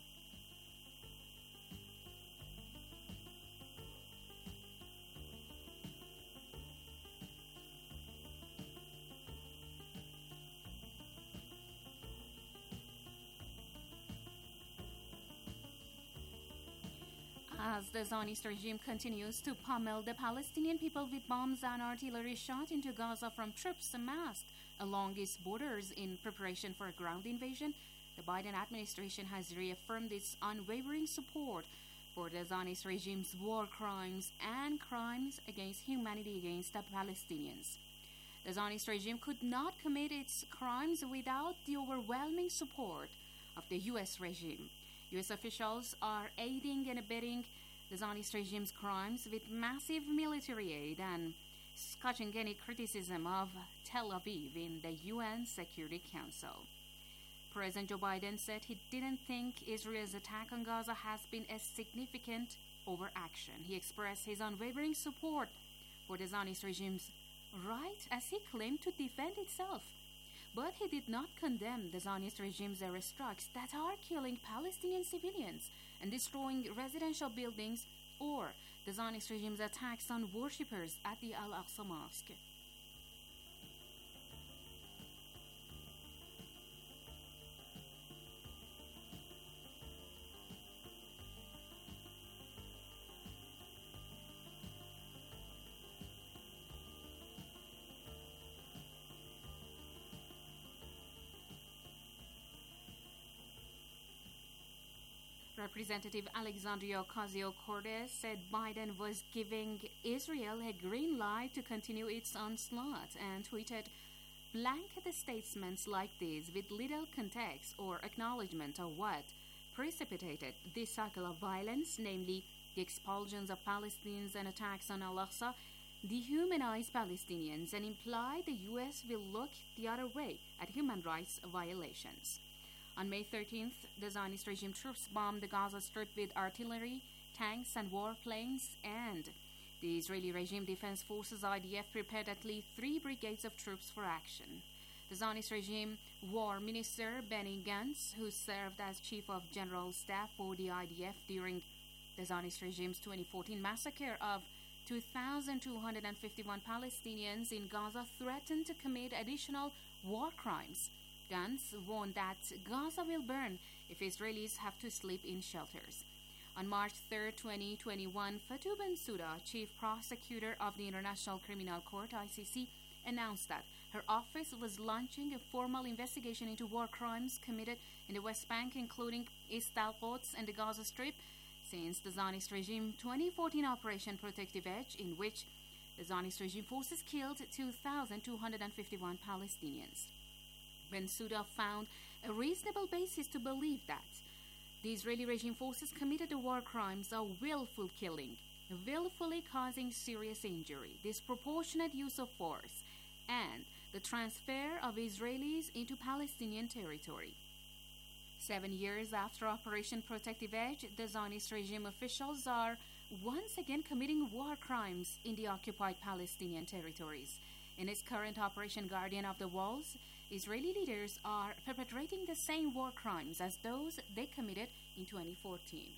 As the Zionist regime continues to pummel the Palestinian people with bombs and artillery shot into Gaza from troops amassed along its borders in preparation for a ground invasion, the Biden administration has reaffirmed its unwavering support for the Zionist regime's war crimes and crimes against humanity against the Palestinians. The Zionist regime could not commit its crimes without the overwhelming support of the U S regime. U S officials are aiding and abetting the Zionist regime's crimes with massive military aid and scotching any criticism of Tel Aviv in the U N Security Council. President Joe Biden said he didn't think Israel's attack on Gaza has been a significant overaction. He expressed his unwavering support for the Zionist regime's right as he claimed to defend itself. But he did not condemn the Zionist regime's airstrikes that are killing Palestinian civilians and destroying residential buildings, or the Zionist regime's attacks on worshippers at the Al-Aqsa Mosque. Representative Alexandria Ocasio-Cortez said Biden was giving Israel a green light to continue its onslaught and tweeted, blanket statements like these with little context or acknowledgement of what precipitated this cycle of violence, namely the expulsions of Palestinians and attacks on Al-Aqsa, dehumanize Palestinians and imply the U S will look the other way at human rights violations. On May thirteenth, the Zionist regime troops bombed the Gaza Strip with artillery, tanks, and warplanes, and the Israeli Regime Defense Forces I D F prepared at least three brigades of troops for action. The Zionist regime War Minister Benny Gantz, who served as Chief of General Staff for the I D F during the Zionist regime's twenty fourteen massacre of two thousand two hundred fifty-one Palestinians in Gaza, threatened to commit additional war crimes. Gantz warned that Gaza will burn if Israelis have to sleep in shelters. On March third, twenty twenty-one, Fatou Bensouda, chief prosecutor of the International Criminal Court, I C C, announced that her office was launching a formal investigation into war crimes committed in the West Bank, including East Al-Quds and the Gaza Strip, since the Zionist regime twenty fourteen Operation Protective Edge, in which the Zionist regime forces killed two thousand two hundred fifty-one Palestinians. Bensouda found a reasonable basis to believe that The Israeli regime forces committed the war crimes of willful killing, willfully causing serious injury, disproportionate use of force, and the transfer of Israelis into Palestinian territory. Seven years after Operation Protective Edge, the Zionist regime officials are once again committing war crimes in the occupied Palestinian territories. In its current Operation Guardian of the Walls, Israeli leaders are perpetrating the same war crimes as those they committed in twenty fourteen.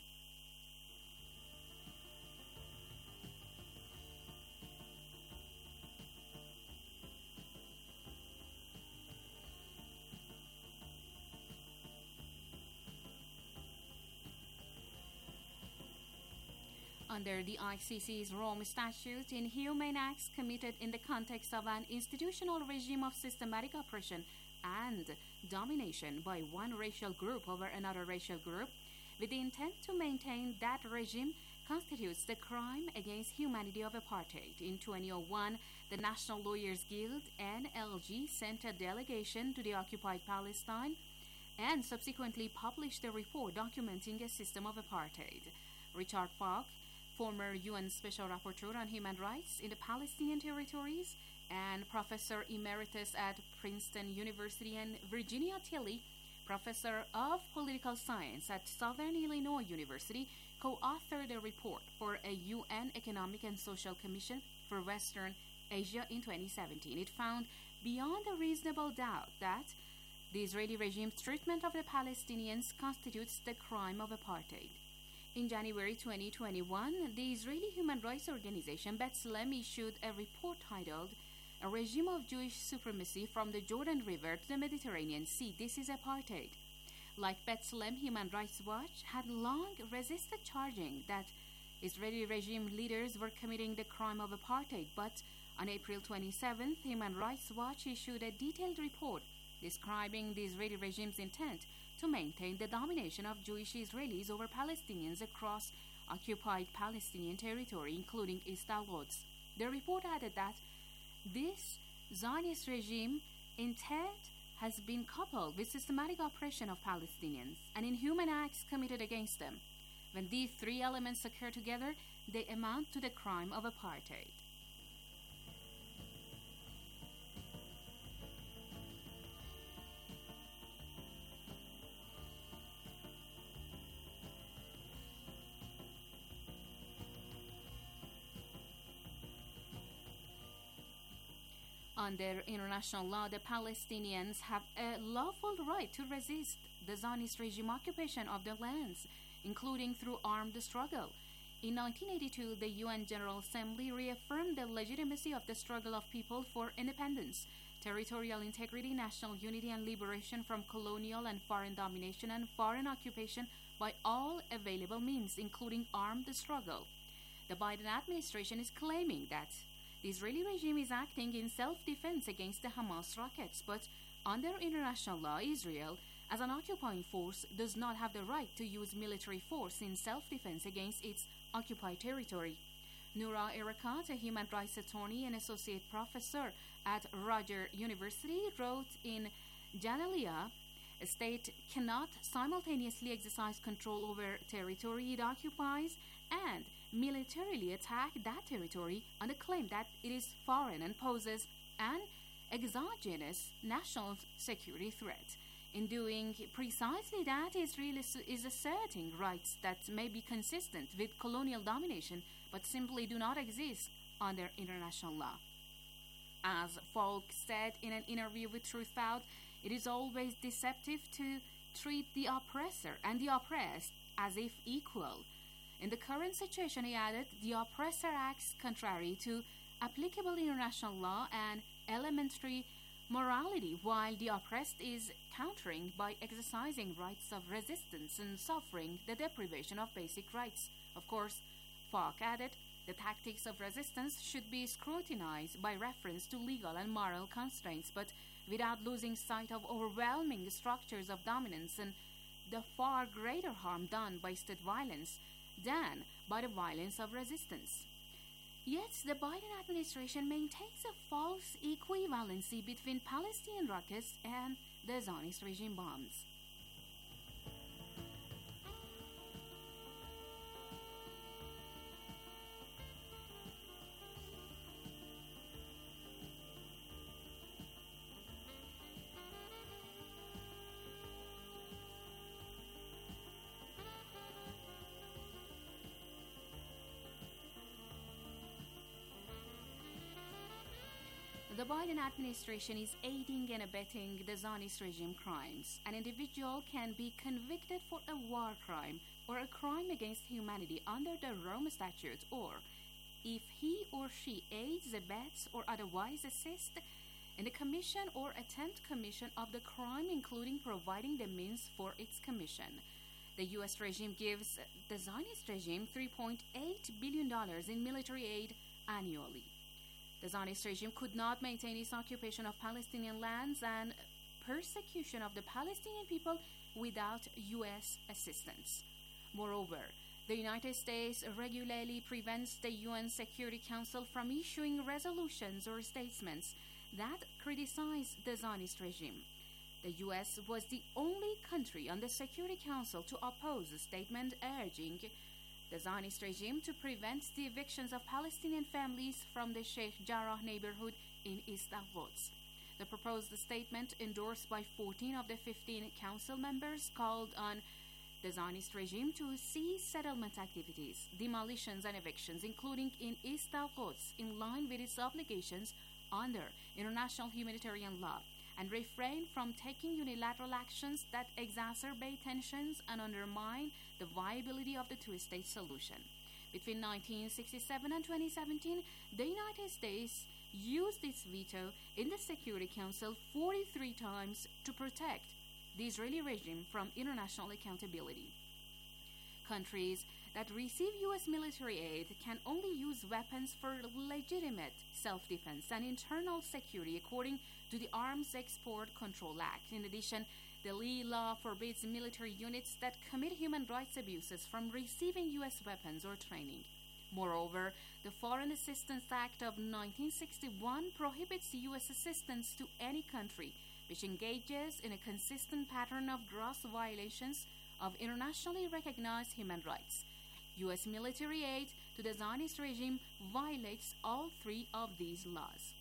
Under the I C C's Rome Statute, inhumane acts committed in the context of an institutional regime of systematic oppression and domination by one racial group over another racial group, with the intent to maintain that regime, constitutes the crime against humanity of apartheid. In twenty oh one, the National Lawyers Guild, N L G, sent a delegation to the occupied Palestine and subsequently published a report documenting a system of apartheid. Richard Falk, former U N Special Rapporteur on Human Rights in the Palestinian territories and Professor Emeritus at Princeton University, and Virginia Tilley, Professor of Political Science at Southern Illinois University, co-authored a report for a U N Economic and Social Commission for Western Asia in twenty seventeen. It found beyond a reasonable doubt that the Israeli regime's treatment of the Palestinians constitutes the crime of apartheid. In January twenty twenty-one, the Israeli human rights organization B'Tselem issued a report titled "A Regime of Jewish Supremacy from the Jordan River to the Mediterranean Sea. This is Apartheid." Like B'Tselem, Human Rights Watch had long resisted charging that Israeli regime leaders were committing the crime of apartheid, but on April twenty-seventh, Human Rights Watch issued a detailed report describing the Israeli regime's intent to maintain the domination of Jewish Israelis over Palestinians across occupied Palestinian territory, including East Al-Quds. The report added that this Zionist regime intent has been coupled with systematic oppression of Palestinians and inhuman acts committed against them. When these three elements occur together, they amount to the crime of apartheid. Under international law, the Palestinians have a lawful right to resist the Zionist regime occupation of their lands, including through armed struggle. In nineteen eighty-two, the U N General Assembly reaffirmed the legitimacy of the struggle of people for independence, territorial integrity, national unity, and liberation from colonial and foreign domination and foreign occupation by all available means, including armed struggle. The Biden administration is claiming that the Israeli regime is acting in self-defense against the Hamas rockets, but under international law, Israel, as an occupying force, does not have the right to use military force in self-defense against its occupied territory. Noura Erakat, a human rights attorney and associate professor at Roger University, wrote in Janalia, a state cannot simultaneously exercise control over territory it occupies and militarily attack that territory on the claim that it is foreign and poses an exogenous national security threat. In doing precisely that, Israel is, is asserting rights that may be consistent with colonial domination but simply do not exist under international law. As Falk said in an interview with Truthout, it is always deceptive to treat the oppressor and the oppressed as if equal. In the current situation, he added, the oppressor acts contrary to applicable international law and elementary morality, while the oppressed is countering by exercising rights of resistance and suffering the deprivation of basic rights. Of course, Falk added, the tactics of resistance should be scrutinized by reference to legal and moral constraints, but without losing sight of overwhelming structures of dominance and the far greater harm done by state violence than by the violence of resistance. Yet, the Biden administration maintains a false equivalency between Palestinian rockets and the Zionist regime bombs. the Biden administration is aiding and abetting the Zionist regime crimes. An individual can be convicted for a war crime or a crime against humanity under the Rome Statute, or if he or she aids, abets, or otherwise assists in the commission or attempt commission of the crime, including providing the means for its commission. The U S regime gives the Zionist regime three point eight billion dollars in military aid annually. The Zionist regime could not maintain its occupation of Palestinian lands and persecution of the Palestinian people without U S assistance. Moreover, the United States regularly prevents the U N Security Council from issuing resolutions or statements that criticize the Zionist regime. The U S was the only country on the Security Council to oppose a statement urging the Zionist regime to prevent the evictions of Palestinian families from the Sheikh Jarrah neighborhood in East Al-Quds. The proposed statement, endorsed by fourteen of the fifteen council members, called on the Zionist regime to cease settlement activities, demolitions, and evictions, including in East Al-Quds, in line with its obligations under international humanitarian law, and refrain from taking unilateral actions that exacerbate tensions and undermine the viability of the two-state solution. Between nineteen sixty-seven and twenty seventeen, the United States used its veto in the Security Council forty-three times to protect the Israeli regime from international accountability. Countries that receive U S military aid can only use weapons for legitimate self-defense and internal security according to the Arms Export Control Act. In addition, the Lee Law forbids military units that commit human rights abuses from receiving U S weapons or training. Moreover, the Foreign Assistance Act of nineteen sixty-one prohibits U S assistance to any country which engages in a consistent pattern of gross violations of internationally recognized human rights. U S military aid to the Zionist regime violates all three of these laws.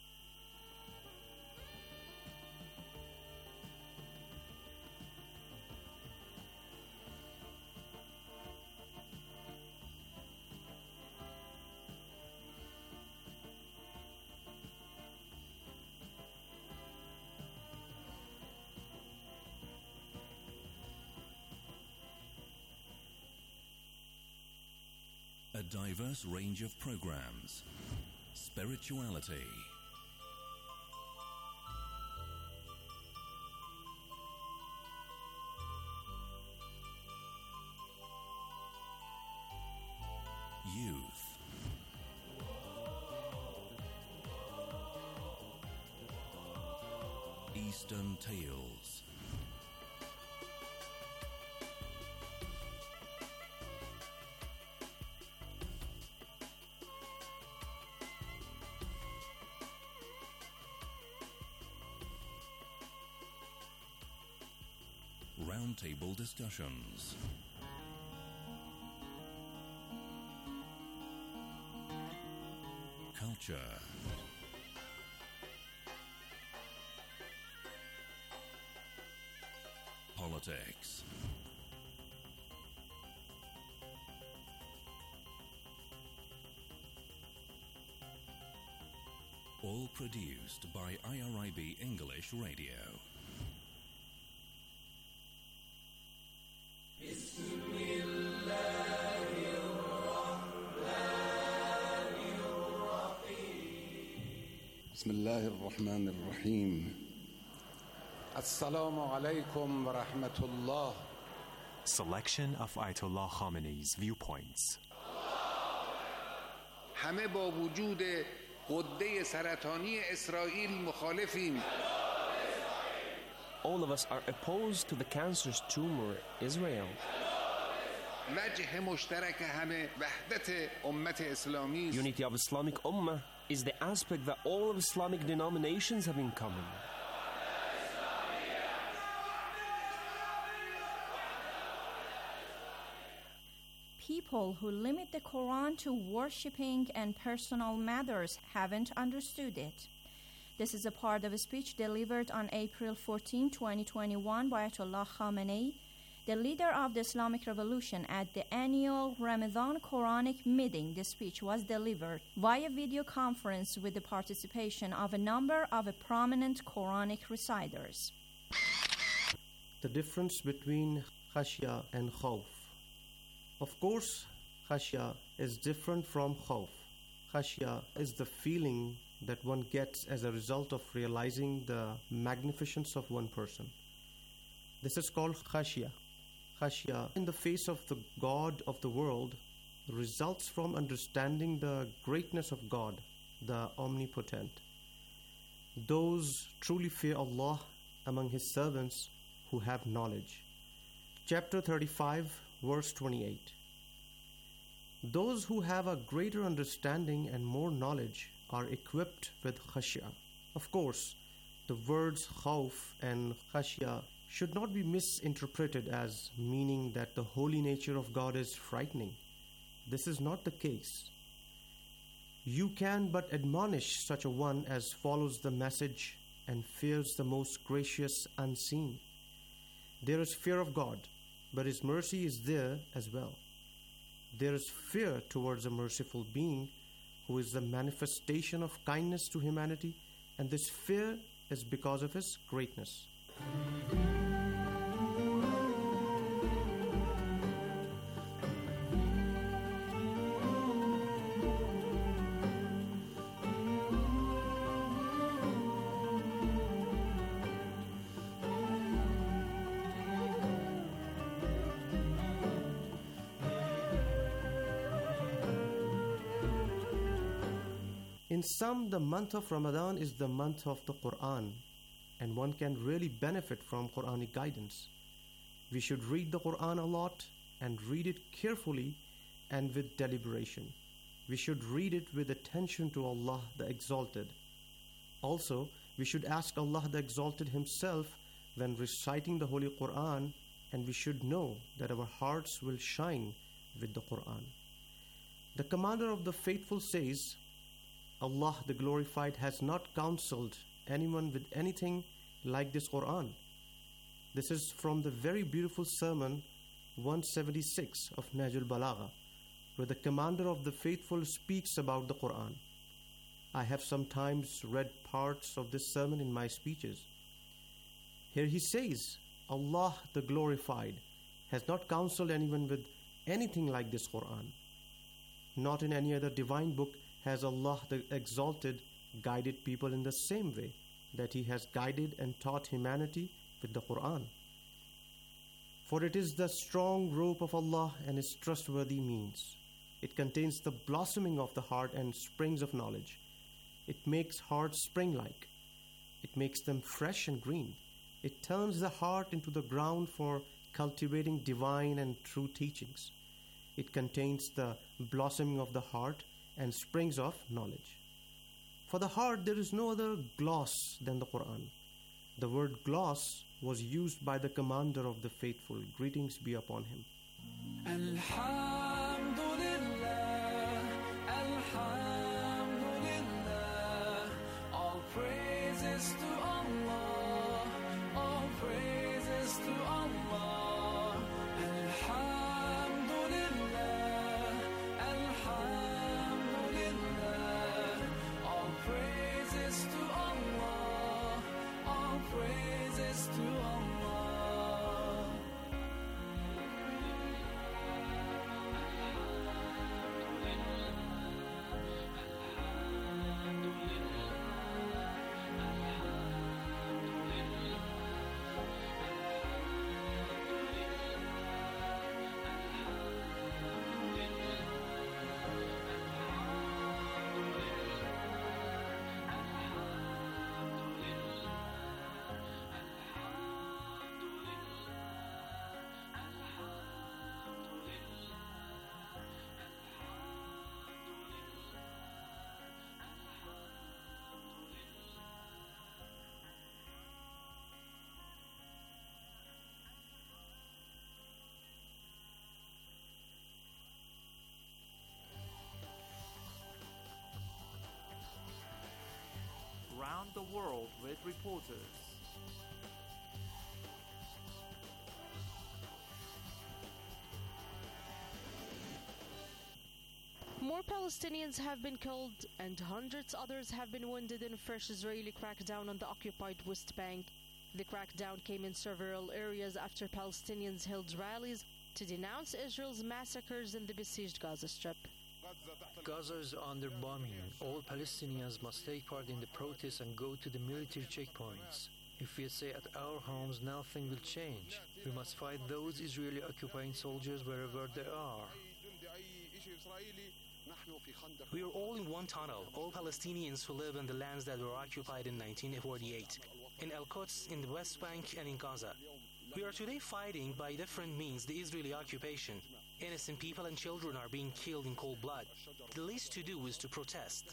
A diverse range of programs, spirituality, youth, Eastern Tales, roundtable discussions, culture, politics, all produced by I R I B English Radio. بسم الله الرحمن الرحيم السلام عليكم ورحمة الله. Selection of Ayatollah Khamenei's viewpoints. همه با وجود غده سرطانی اسرائیل مخالفیم. All of us are opposed to the cancerous tumor Israel. وجه مشترک همه وحدت امت اسلامی. Unity of Islamic Ummah is the aspect that all of Islamic denominations have in common. People who limit the Quran to worshipping and personal matters haven't understood it. This is a part of a speech delivered on April fourteenth, twenty twenty-one by Ayatollah Khamenei, The leader of the Islamic Revolution at the annual Ramadan Quranic meeting, the speech was delivered via video conference with the participation of a number of prominent Quranic reciters. The difference between khashya and khawf. Of course, khashya is different from khawf. Khashya is the feeling that one gets as a result of realizing the magnificence of one person. This is called khashya. Khashya, in the face of the God of the world, results from understanding the greatness of God, the Omnipotent. Those truly fear Allah among His servants who have knowledge. Chapter thirty-five, verse twenty-eight. Those who have a greater understanding and more knowledge are equipped with khashya. Of course, the words khawf and khashya should not be misinterpreted as meaning that the holy nature of God is frightening. This is not the case. You can but admonish such a one as follows the message and fears the most gracious unseen. There is fear of God, but His mercy is there as well. There is fear towards a merciful being who is the manifestation of kindness to humanity, and this fear is because of His greatness. In sum, the month of Ramadan is the month of the Quran, and one can really benefit from Quranic guidance. We should read the Quran a lot and read it carefully and with deliberation. We should read it with attention to Allah the Exalted. Also, we should ask Allah the Exalted Himself when reciting the Holy Quran, and we should know that our hearts will shine with the Quran. The Commander of the Faithful says, Allah the Glorified has not counseled anyone with anything like this Quran. This is from the very beautiful sermon one seventy-six of Nahjul Balagha, where the Commander of the Faithful speaks about the Quran. I have sometimes read parts of this sermon in my speeches. Here he says, Allah the Glorified has not counseled anyone with anything like this Quran. Not in any other divine book has Allah the Exalted guided people in the same way that He has guided and taught humanity with the Quran. For it is the strong rope of Allah and His trustworthy means. It contains the blossoming of the heart and springs of knowledge. It makes hearts spring-like. It makes them fresh and green. It turns the heart into the ground for cultivating divine and true teachings. It contains the blossoming of the heart and springs of knowledge. For the heart there is no other gloss than the Quran. The word gloss was used by the Commander of the Faithful. Greetings be upon him. Alhamdulillah, Alhamdulillah, all praises to Allah, all praises to Allah. Alhamdulillah, Alhamdulillah, all praises to Allah, all praises to Allah. Round the world with reporters. Four Palestinians have been killed and hundreds others have been wounded in a fresh Israeli crackdown on the occupied West Bank. The crackdown came in several areas after Palestinians held rallies to denounce Israel's massacres in the besieged Gaza Strip. Gaza is under bombing. All Palestinians must take part in the protests and go to the military checkpoints. If we stay at our homes, nothing will change. We must fight those Israeli occupying soldiers wherever they are. We are all in one tunnel, all Palestinians who live in the lands that were occupied in nineteen forty-eight, in Al-Quds, in the West Bank and in Gaza. We are today fighting by different means the Israeli occupation. Innocent people and children are being killed in cold blood. The least to do is to protest.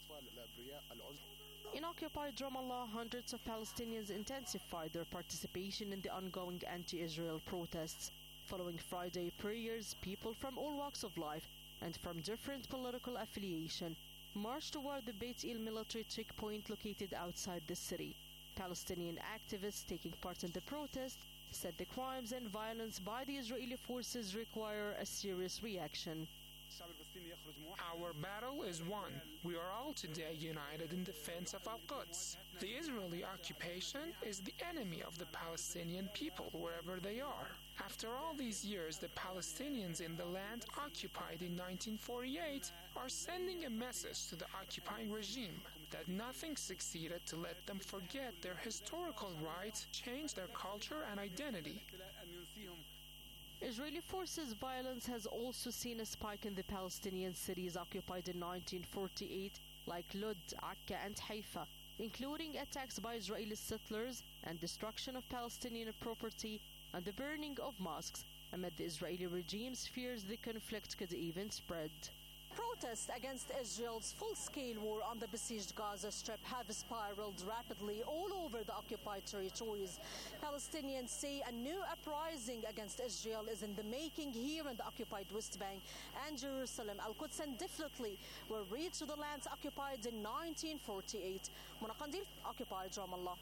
In occupied Ramallah, hundreds of Palestinians intensified their participation in the ongoing anti-Israel protests. Following Friday prayers, people from all walks of life and from different political affiliation marched toward the Beit El military checkpoint located outside the city. Palestinian activists taking part in the protest said the crimes and violence by the Israeli forces require a serious reaction. Our battle is won. We are all today united in defense of Al-Quds. The Israeli occupation is the enemy of the Palestinian people wherever they are. After all these years, the Palestinians in the land occupied in nineteen forty-eight are sending a message to the occupying regime that nothing succeeded to let them forget their historical rights, change their culture and identity. Israeli forces' violence has also seen a spike in the Palestinian cities occupied in nineteen forty-eight, like Lod, Akka, and Haifa, including attacks by Israeli settlers and destruction of Palestinian property and the burning of mosques, amid the Israeli regime's fears the conflict could even spread. Protests against Israel's full-scale war on the besieged Gaza Strip have spiraled rapidly all over the occupied territories. Palestinians say a new uprising against Israel is in the making here in the occupied West Bank and Jerusalem. Al-Quds and definitely will reach the lands occupied in nineteen forty-eight. Mona Qandil, occupied Ramallah.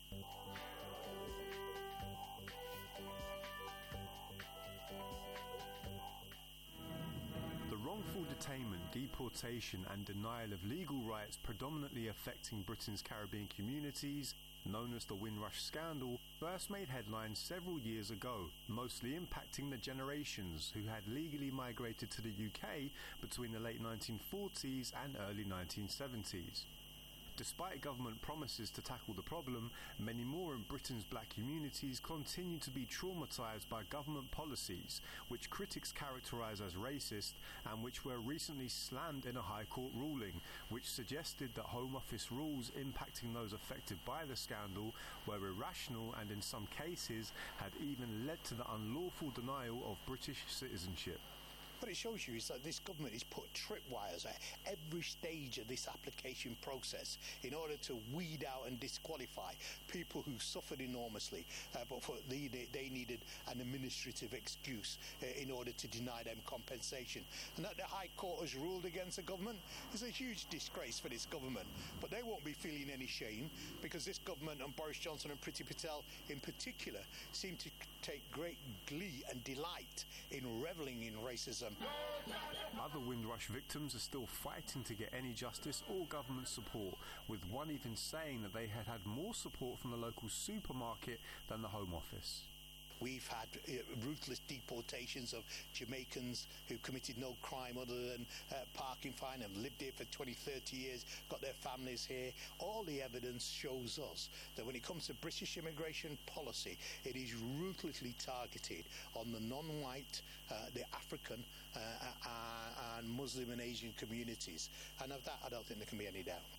Wrongful detainment, deportation and denial of legal rights predominantly affecting Britain's Caribbean communities, known as the Windrush scandal, first made headlines several years ago, mostly impacting the generations who had legally migrated to the U K between the late nineteen forties and early nineteen seventies. Despite government promises to tackle the problem, many more in Britain's black communities continue to be traumatised by government policies, which critics characterise as racist and which were recently slammed in a High Court ruling, which suggested that Home Office rules impacting those affected by the scandal were irrational and in some cases had even led to the unlawful denial of British citizenship. What it shows you is that this government has put tripwires at every stage of this application process in order to weed out and disqualify people who suffered enormously, uh, but for the, they, they needed an administrative excuse uh, in order to deny them compensation. And that the High Court has ruled against the government is a huge disgrace for this government. But they won't be feeling any shame because this government and Boris Johnson and Priti Patel in particular seem to take great glee and delight in reveling in racism. Other Windrush victims are still fighting to get any justice or government support, with one even saying that they had had more support from the local supermarket than the Home Office. We've had uh, ruthless deportations of Jamaicans who committed no crime other than uh, parking fine and lived here for twenty, thirty years, got their families here. All the evidence shows us that when it comes to British immigration policy, it is ruthlessly targeted on the non-white, uh, the African uh, uh, and Muslim and Asian communities. And of that, I don't think there can be any doubt.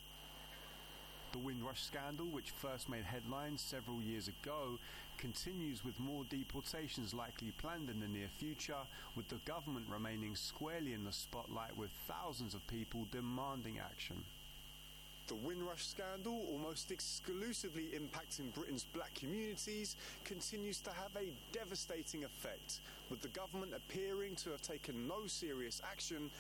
The Windrush scandal, which first made headlines several years ago, continues with more deportations likely planned in the near future, with the government remaining squarely in the spotlight with thousands of people demanding action. The Windrush scandal, almost exclusively impacting Britain's black communities, continues to have a devastating effect, with the government appearing to have taken no serious action